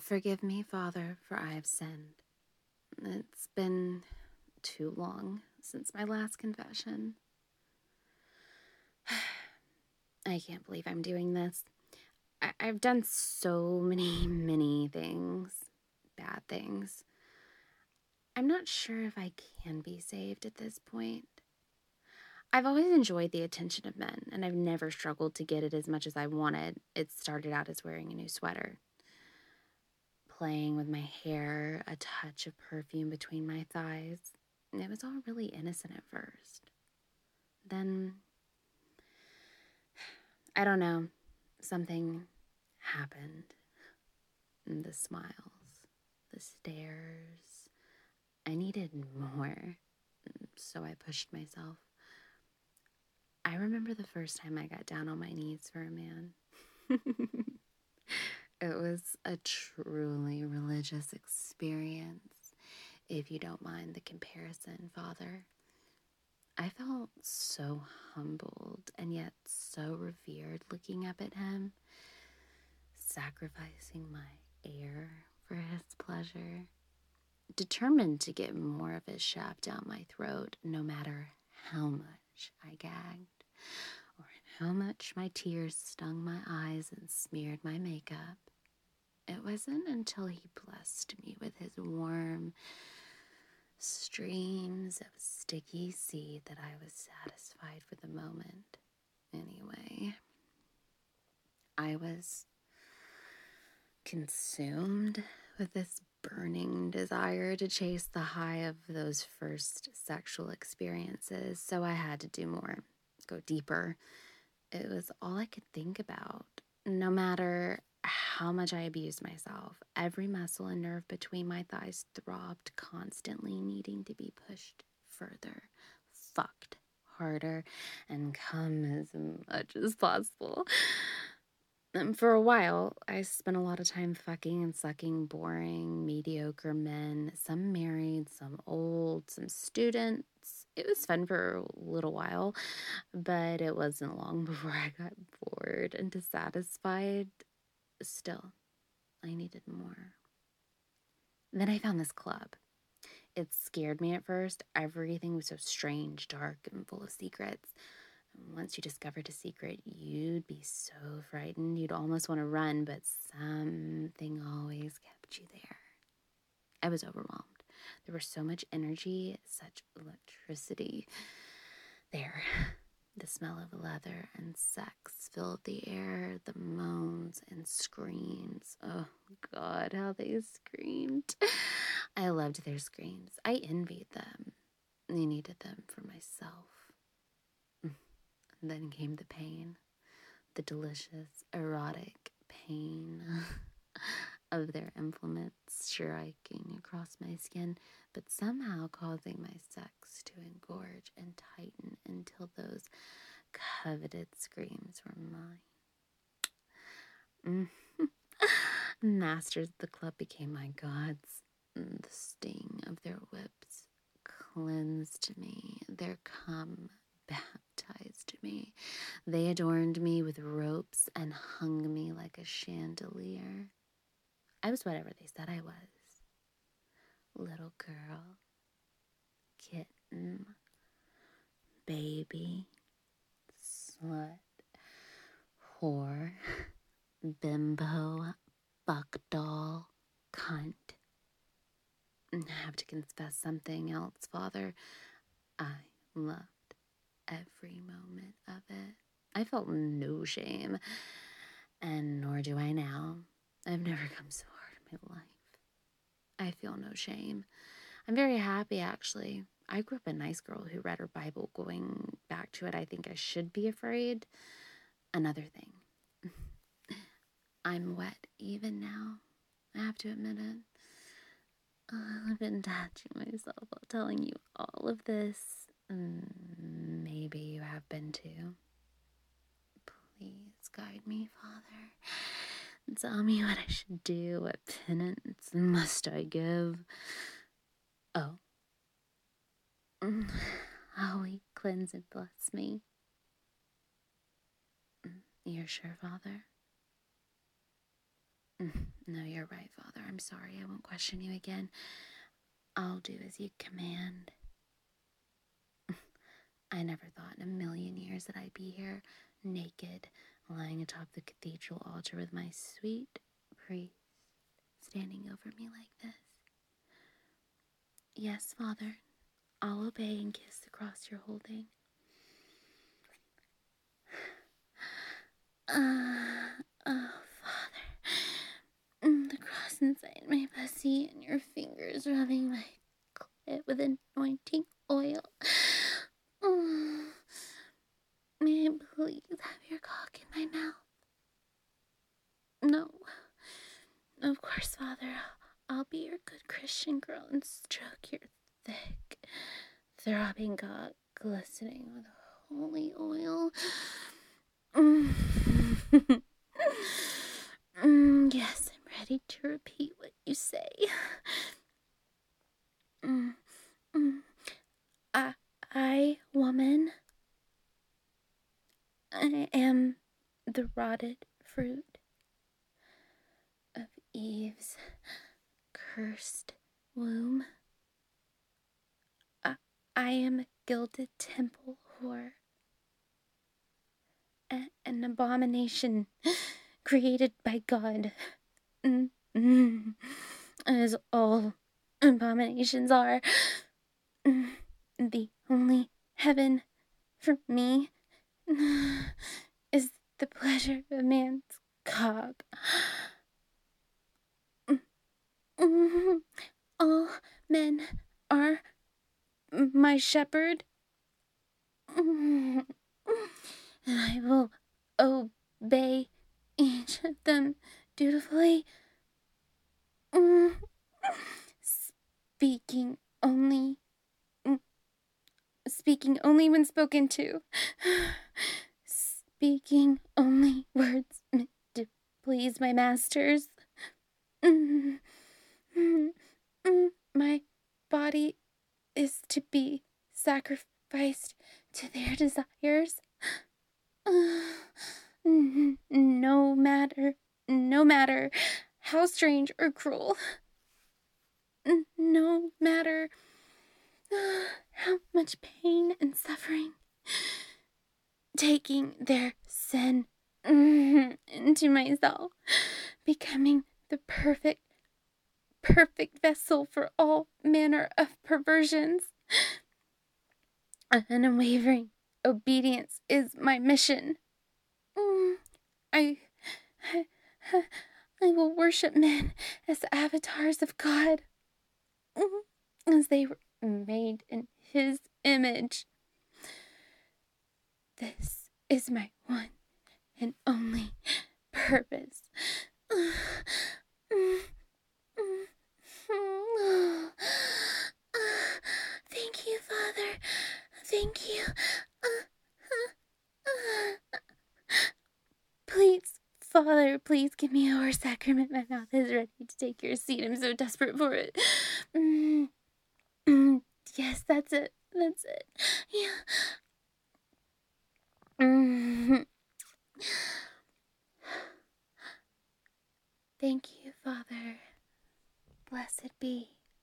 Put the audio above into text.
Forgive me, Father, for I have sinned. It's been too long since my last confession. I can't believe I'm doing this. I've done so many things, bad things. I'm not sure if I can be saved at this point. I've always enjoyed the attention of men, and I've never struggled to get it as much as I wanted. It started out as wearing a new sweater, playing with my hair, a touch of perfume between my thighs. It was all really innocent at first. Then, I don't know, something happened. The smiles, the stares. I needed more, so I pushed myself. I remember the first time I got down on my knees for a man. It was a truly religious experience, if you don't mind the comparison, Father. I felt so humbled and yet so revered looking up at him, sacrificing my air for his pleasure, determined to get more of his shaft down my throat no matter how much I gagged or how much my tears stung my eyes and smeared my makeup. It wasn't until he blessed me with his warm streams of sticky seed that I was satisfied for the moment. Anyway, I was consumed with this burning desire to chase the high of those first sexual experiences, so I had to do more, go deeper. It was all I could think about. No matter how much I abused myself, every muscle and nerve between my thighs throbbed, constantly needing to be pushed further, fucked harder, and come as much as possible. And for a while, I spent a lot of time fucking and sucking boring, mediocre men, some married, some old, some students. It was fun for a little while, but it wasn't long before I got bored and dissatisfied. Still, I needed more. Then I found this club. It scared me at first. Everything was so strange, dark, and full of secrets. Once you discovered a secret, you'd be so frightened. You'd almost want to run, but something always kept you there. I was overwhelmed. There was so much energy, such electricity there. The smell of leather and sex filled the air, the moans and screams. Oh, God, how they screamed. I loved their screams. I envied them. I needed them for myself. And then came the pain, the delicious, erotic pain of their implements striking across my skin, but somehow causing my sex to engorge and tighten until those coveted screams were mine. Masters of the club became my gods. The sting of their whips cleansed me, their cum baptized me. They adorned me with ropes and hung me like a chandelier. I was whatever they said I was. Little girl, kitten, baby, slut, whore, bimbo, buck doll, cunt. I have to confess something else, Father. I loved every moment of it. I felt no shame, and nor do I now. I've never come so hard in my life. I feel no shame. I'm very happy, actually. I grew up a nice girl who read her Bible. Going back to it, I think I should be afraid. Another thing. I'm wet even now. I have to admit it. I've been touching myself while telling you all of this. Maybe you have been too. Please guide me, Father. Tell me what I should do. What penance must I give? Oh. Holy, cleanse and bless me. You're sure, Father? No, you're right, Father. I'm sorry. I won't question you again. I'll do as you command. I never thought in a million years that I'd be here, naked, lying atop the cathedral altar with my sweet priest standing over me like this. Yes, Father, I'll obey and kiss the cross you're holding. Oh, Father, the cross inside my pussy and your fingers rubbing my clit with anointing oil. May I please have your cock in my mouth? No. Of course, Father. I'll be your good Christian girl and stroke your thick, throbbing cock glistening with holy oil. Yes, I'm ready to repeat what you say. I, woman, I am the rotted fruit of Eve's cursed womb. I am a gilded temple whore, an abomination created by God, as all abominations are. The only heaven for me is the pleasure of man's cock. All men are my shepherd, and I will obey each of them dutifully, speaking only when spoken to, speaking only words meant to please my masters. My body is to be sacrificed to their desires. No matter how strange or cruel. No matter how much pain and suffering. Taking their sin into myself, becoming the perfect vessel for all manner of perversions. An unwavering obedience is my mission. I will worship men as avatars of God, as they were made in His image. This is my one and only purpose. Thank you, Father. Thank you. Please, Father, please give me your sacrament. My mouth is ready to take your seed. I'm so desperate for it. Yes, that's it. That's it. Yeah. Thank you, Father. Blessed be.